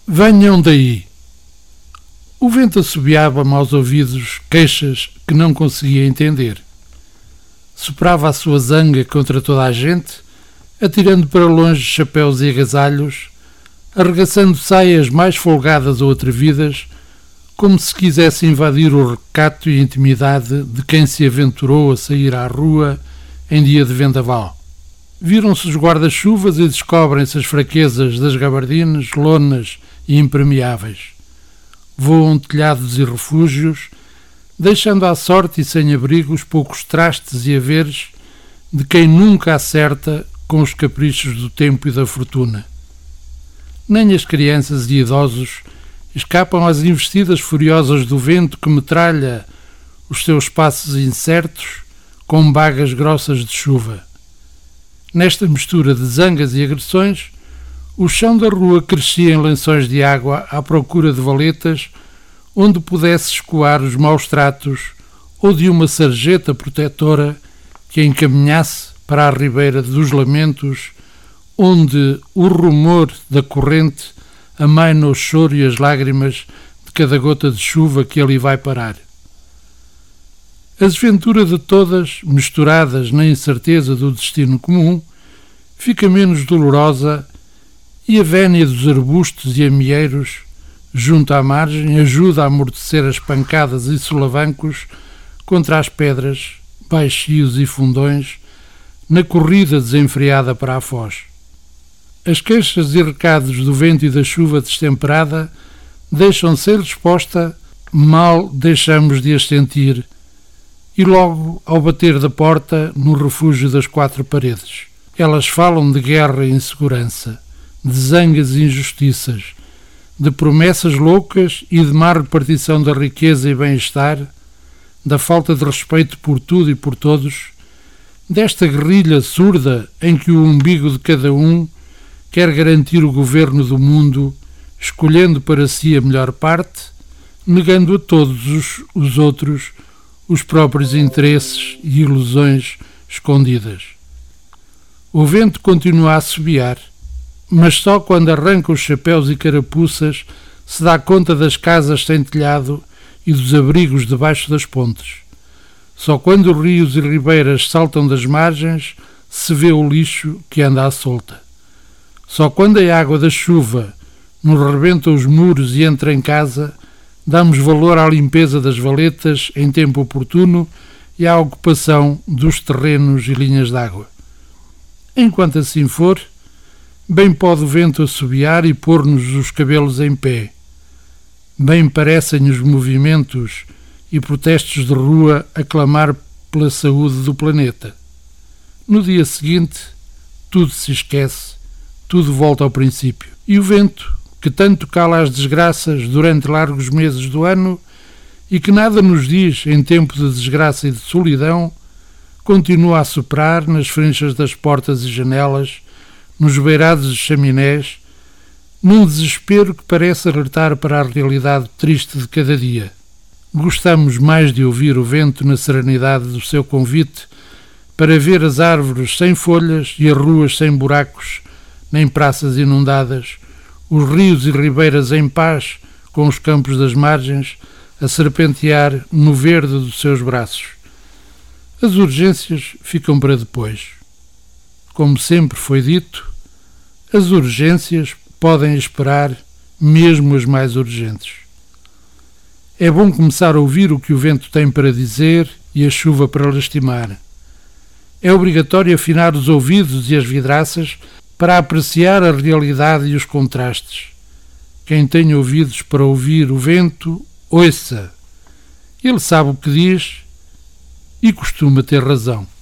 Venham daí. O vento assobiava-me aos ouvidos queixas que não conseguia entender. Soprava a sua zanga contra toda a gente, atirando para longe chapéus e agasalhos, arregaçando saias mais folgadas ou atrevidas, como se quisesse invadir o recato e intimidade de quem se aventurou a sair à rua em dia de vendaval. Viram-se os guarda-chuvas e descobrem-se as fraquezas das gabardinas, lonas e impermeáveis. Voam telhados e refúgios, deixando à sorte e sem abrigo os poucos trastes e haveres de quem nunca acerta com os caprichos do tempo e da fortuna. Nem as crianças e idosos escapam às investidas furiosas do vento que metralha os seus passos incertos com bagas grossas de chuva. Nesta mistura de zangas e agressões, o chão da rua crescia em lençóis de água à procura de valetas onde pudesse escoar os maus tratos ou de uma sarjeta protetora que a encaminhasse para a ribeira dos lamentos, onde o rumor da corrente amaina o choro e as lágrimas de cada gota de chuva que ali vai parar. A desventura de todas, misturadas na incerteza do destino comum, fica menos dolorosa e a vénia dos arbustos e amieiros, junto à margem, ajuda a amortecer as pancadas e solavancos contra as pedras, baixios e fundões, na corrida desenfreada para a foz. As queixas e recados do vento e da chuva destemperada deixam sem resposta, mal deixamos de as sentir, e logo, ao bater da porta, no refúgio das quatro paredes, elas falam de guerra e insegurança, de zangas e injustiças, de promessas loucas e de má repartição da riqueza e bem-estar, da falta de respeito por tudo e por todos, desta guerrilha surda em que o umbigo de cada um quer garantir o governo do mundo, escolhendo para si a melhor parte, negando a todos os outros os próprios interesses e ilusões escondidas. O vento continua a assobiar, mas só quando arranca os chapéus e carapuças se dá conta das casas sem telhado e dos abrigos debaixo das pontes. Só quando rios e ribeiras saltam das margens se vê o lixo que anda à solta. Só quando a água da chuva nos rebenta os muros e entra em casa, damos valor à limpeza das valetas em tempo oportuno e à ocupação dos terrenos e linhas d'água. Enquanto assim for, bem pode o vento assobiar e pôr-nos os cabelos em pé. Bem parecem os movimentos e protestos de rua a clamar pela saúde do planeta. No dia seguinte, tudo se esquece, tudo volta ao princípio. E o vento, que tanto cala as desgraças durante largos meses do ano e que nada nos diz em tempo de desgraça e de solidão, continua a soprar nas frinchas das portas e janelas, nos beirados de chaminés, num desespero que parece alertar para a realidade triste de cada dia. Gostamos mais de ouvir o vento na serenidade do seu convite para ver as árvores sem folhas e as ruas sem buracos, nem praças inundadas, os rios e ribeiras em paz com os campos das margens a serpentear no verde dos seus braços. As urgências ficam para depois. Como sempre foi dito, as urgências podem esperar mesmo as mais urgentes. É bom começar a ouvir o que o vento tem para dizer e a chuva para lastimar. É obrigatório afinar os ouvidos e as vidraças para apreciar a realidade e os contrastes. Quem tem ouvidos para ouvir o vento, ouça. Ele sabe o que diz e costuma ter razão.